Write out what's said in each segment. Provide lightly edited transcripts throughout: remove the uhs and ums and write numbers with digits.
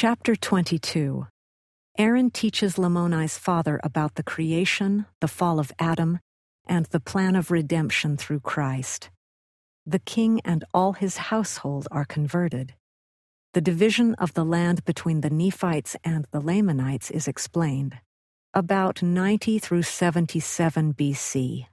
Chapter 22. Aaron teaches Lamoni's father about the creation, the fall of Adam, and the plan of redemption through Christ. The king and all his household are converted. The division of the land between the Nephites and the Lamanites is explained. About 90 through 77 BC.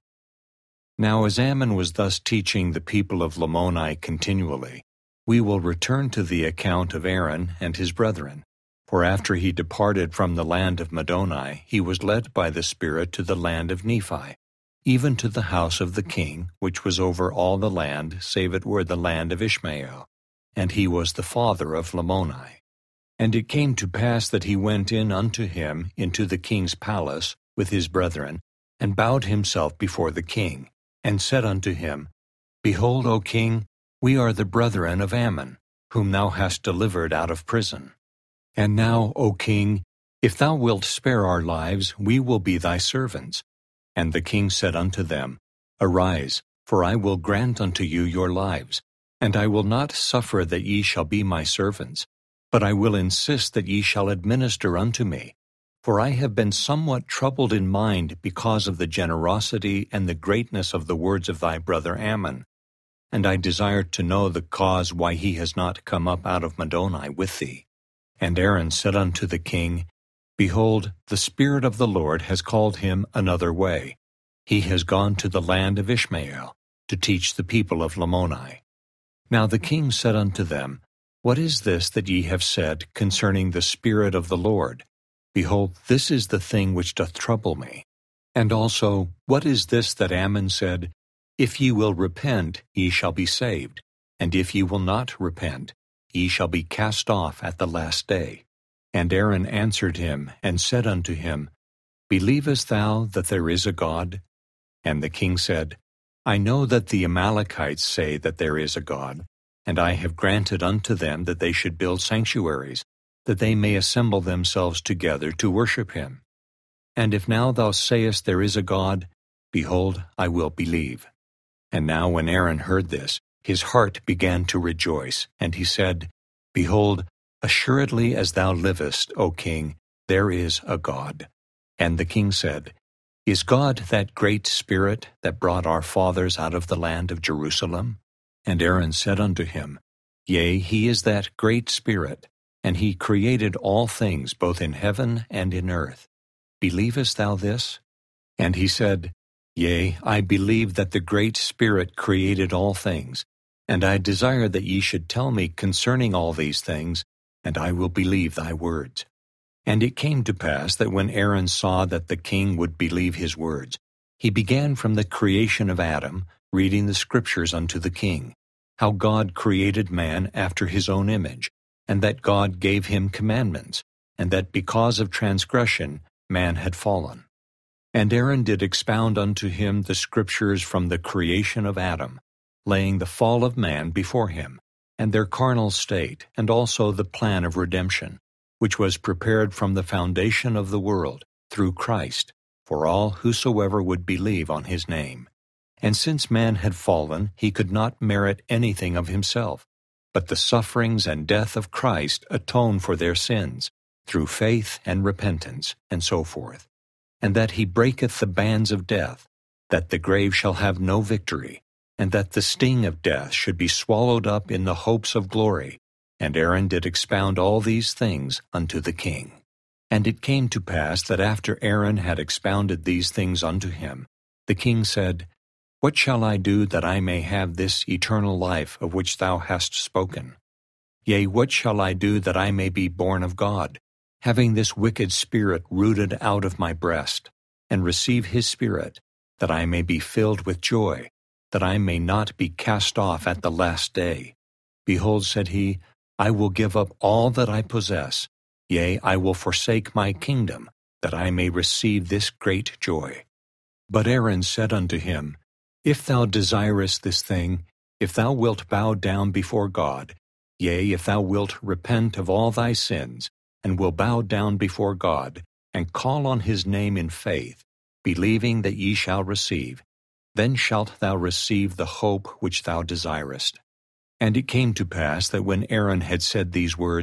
Now as Ammon was thus teaching the people of Lamoni continually, we will return to the account of Aaron and his brethren. For after he departed from the land of Madoni, he was led by the Spirit to the land of Nephi, even to the house of the king, which was over all the land, save it were the land of Ishmael, and he was the father of Lamoni. And it came to pass that he went in unto him into the king's palace with his brethren, and bowed himself before the king, and said unto him, Behold, O king, we are the brethren of Ammon, whom thou hast delivered out of prison. And now, O king, if thou wilt spare our lives, we will be thy servants. And the king said unto them, Arise, for I will grant unto you your lives, and I will not suffer that ye shall be my servants, but I will insist that ye shall administer unto me. For I have been somewhat troubled in mind because of the generosity and the greatness of the words of thy brother Ammon. And I desire to know the cause why he has not come up out of Madoni with thee. And Aaron said unto the king, Behold, the Spirit of the Lord has called him another way. He has gone to the land of Ishmael, to teach the people of Lamoni. Now the king said unto them, What is this that ye have said concerning the Spirit of the Lord? Behold, this is the thing which doth trouble me. And also, what is this that Ammon said, If ye will repent, ye shall be saved, and if ye will not repent, ye shall be cast off at the last day. And Aaron answered him, and said unto him, Believest thou that there is a God? And the king said, I know that the Amalekites say that there is a God, and I have granted unto them that they should build sanctuaries, that they may assemble themselves together to worship him. And if now thou sayest there is a God, behold, I will believe. And now when Aaron heard this, his heart began to rejoice, and he said, Behold, assuredly as thou livest, O king, there is a God. And the king said, Is God that great Spirit that brought our fathers out of the land of Jerusalem? And Aaron said unto him, Yea, he is that great Spirit, and he created all things both in heaven and in earth. Believest thou this? And he said, Yea, I believe that the great Spirit created all things, and I desire that ye should tell me concerning all these things, and I will believe thy words. And it came to pass that when Aaron saw that the king would believe his words, he began from the creation of Adam, reading the Scriptures unto the king, how God created man after his own image, and that God gave him commandments, and that because of transgression man had fallen. And Aaron did expound unto him the Scriptures from the creation of Adam, laying the fall of man before him, and their carnal state, and also the plan of redemption, which was prepared from the foundation of the world, through Christ, for all whosoever would believe on his name. And since man had fallen, he could not merit anything of himself, but the sufferings and death of Christ atone for their sins, through faith and repentance, and so forth. And that he breaketh the bands of death, that the grave shall have no victory, and that the sting of death should be swallowed up in the hopes of glory. And Aaron did expound all these things unto the king. And it came to pass that after Aaron had expounded these things unto him, the king said, What shall I do that I may have this eternal life of which thou hast spoken? Yea, what shall I do that I may be born of God, having this wicked spirit rooted out of my breast, and receive his Spirit, that I may be filled with joy, that I may not be cast off at the last day? Behold, said he, I will give up all that I possess, yea, I will forsake my kingdom, that I may receive this great joy. But Aaron said unto him, If thou desirest this thing, if thou wilt bow down before God, yea, if thou wilt repent of all thy sins, and will bow down before God, and call on his name in faith, believing that ye shall receive, then shalt thou receive the hope which thou desirest. And it came to pass that when Aaron had said these words,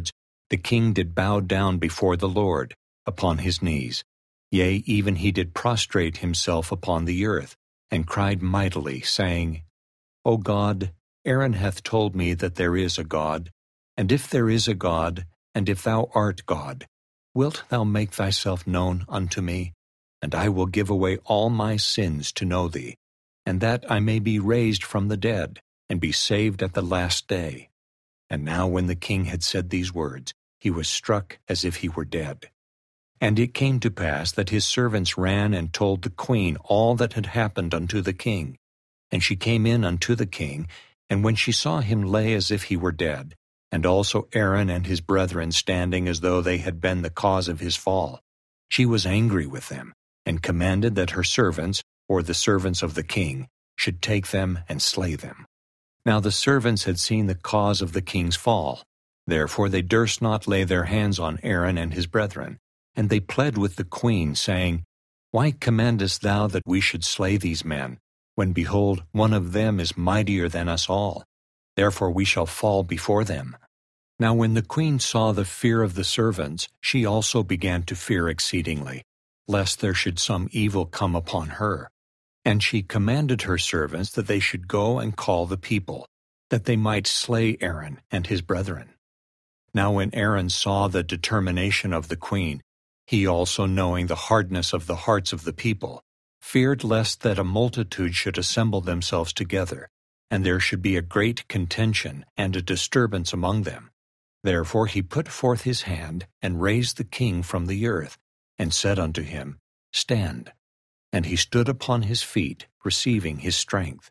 the king did bow down before the Lord, upon his knees. Yea, even he did prostrate himself upon the earth, and cried mightily, saying, O God, Aaron hath told me that there is a God, and if there is a God, and if thou art God, wilt thou make thyself known unto me? And I will give away all my sins to know thee, and that I may be raised from the dead, and be saved at the last day. And now when the king had said these words, he was struck as if he were dead. And it came to pass that his servants ran and told the queen all that had happened unto the king. And she came in unto the king, and when she saw him lay as if he were dead, and also Aaron and his brethren standing as though they had been the cause of his fall, she was angry with them, and commanded that her servants, or the servants of the king, should take them and slay them. Now the servants had seen the cause of the king's fall. Therefore they durst not lay their hands on Aaron and his brethren. And they pled with the queen, saying, Why commandest thou that we should slay these men, when, behold, one of them is mightier than us all? Therefore we shall fall before them. Now when the queen saw the fear of the servants, she also began to fear exceedingly, lest there should some evil come upon her. And she commanded her servants that they should go and call the people, that they might slay Aaron and his brethren. Now when Aaron saw the determination of the queen, he also, knowing the hardness of the hearts of the people, feared lest that a multitude should assemble themselves together, and there should be a great contention and a disturbance among them. Therefore he put forth his hand, and raised the king from the earth, and said unto him, Stand. And he stood upon his feet, receiving his strength.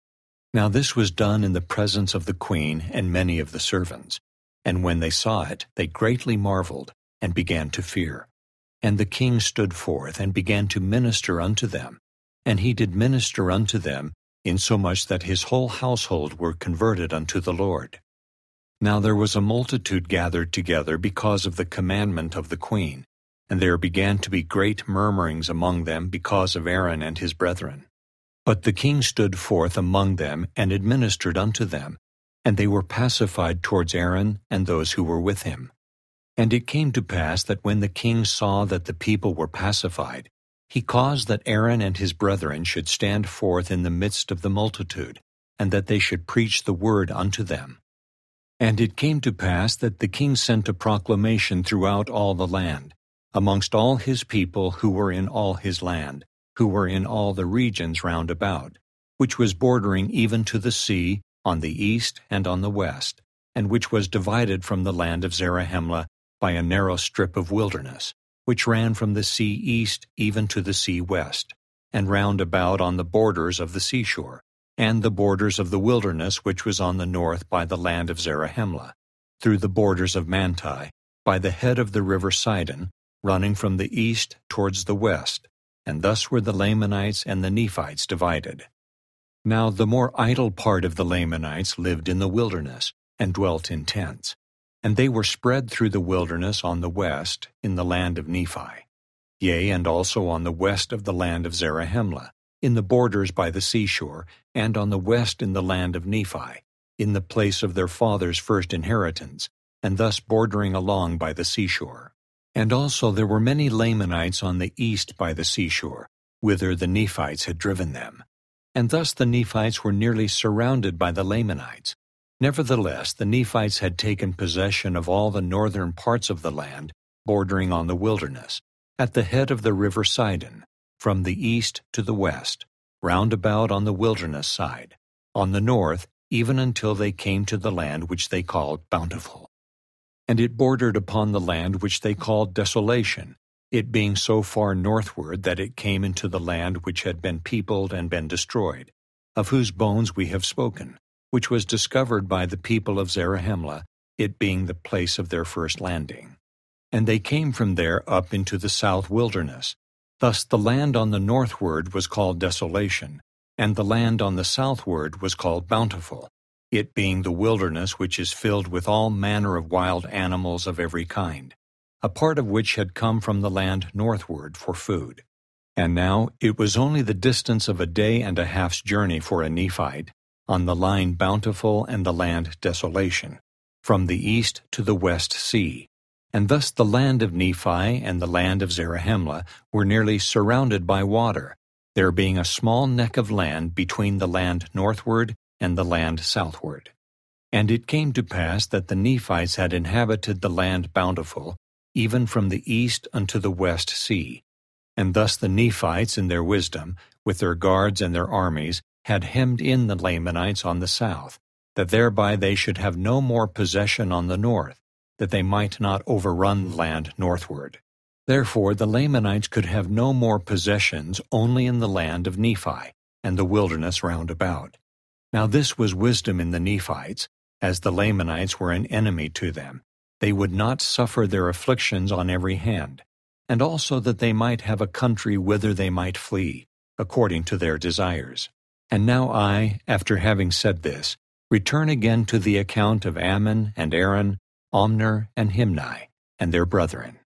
Now this was done in the presence of the queen and many of the servants. And when they saw it, they greatly marveled, and began to fear. And the king stood forth, and began to minister unto them. And he did minister unto them, insomuch that his whole household were converted unto the Lord. Now there was a multitude gathered together because of the commandment of the queen, and there began to be great murmurings among them because of Aaron and his brethren. But the king stood forth among them, and administered unto them, and they were pacified towards Aaron and those who were with him. And it came to pass that when the king saw that the people were pacified, he caused that Aaron and his brethren should stand forth in the midst of the multitude, and that they should preach the word unto them. And it came to pass that the king sent a proclamation throughout all the land, amongst all his people who were in all his land, who were in all the regions round about, which was bordering even to the sea, on the east and on the west, and which was divided from the land of Zarahemla by a narrow strip of wilderness, which ran from the sea east even to the sea west, and round about on the borders of the seashore, and the borders of the wilderness which was on the north by the land of Zarahemla, through the borders of Manti, by the head of the river Sidon, running from the east towards the west, and thus were the Lamanites and the Nephites divided. Now the more idle part of the Lamanites lived in the wilderness, and dwelt in tents, and they were spread through the wilderness on the west, in the land of Nephi, yea, and also on the west of the land of Zarahemla, in the borders by the seashore, and on the west in the land of Nephi, in the place of their fathers' first inheritance, and thus bordering along by the seashore. And also there were many Lamanites on the east by the seashore, whither the Nephites had driven them. And thus the Nephites were nearly surrounded by the Lamanites. Nevertheless, the Nephites had taken possession of all the northern parts of the land, bordering on the wilderness, at the head of the river Sidon, from the east to the west, round about on the wilderness side, on the north, even until they came to the land which they called Bountiful. And it bordered upon the land which they called Desolation, it being so far northward that it came into the land which had been peopled and been destroyed, of whose bones we have spoken, which was discovered by the people of Zarahemla, it being the place of their first landing. And they came from there up into the south wilderness. Thus the land on the northward was called Desolation, and the land on the southward was called Bountiful, it being the wilderness which is filled with all manner of wild animals of every kind, a part of which had come from the land northward for food. And now it was only the distance of a day and a half's journey for a Nephite, on the line Bountiful and the land Desolation, from the east to the west sea. And thus the land of Nephi and the land of Zarahemla were nearly surrounded by water, there being a small neck of land between the land northward and the land southward. And it came to pass that the Nephites had inhabited the land bountiful, even from the east unto the west sea. And thus the Nephites in their wisdom, with their guards and their armies, had hemmed in the Lamanites on the south, that thereby they should have no more possession on the north, that they might not overrun the land northward. Therefore the Lamanites could have no more possessions only in the land of Nephi, and the wilderness round about. Now this was wisdom in the Nephites, as the Lamanites were an enemy to them. They would not suffer their afflictions on every hand, and also that they might have a country whither they might flee, according to their desires. And now I, after having said this, return again to the account of Ammon and Aaron, Omner and Himni, and their brethren.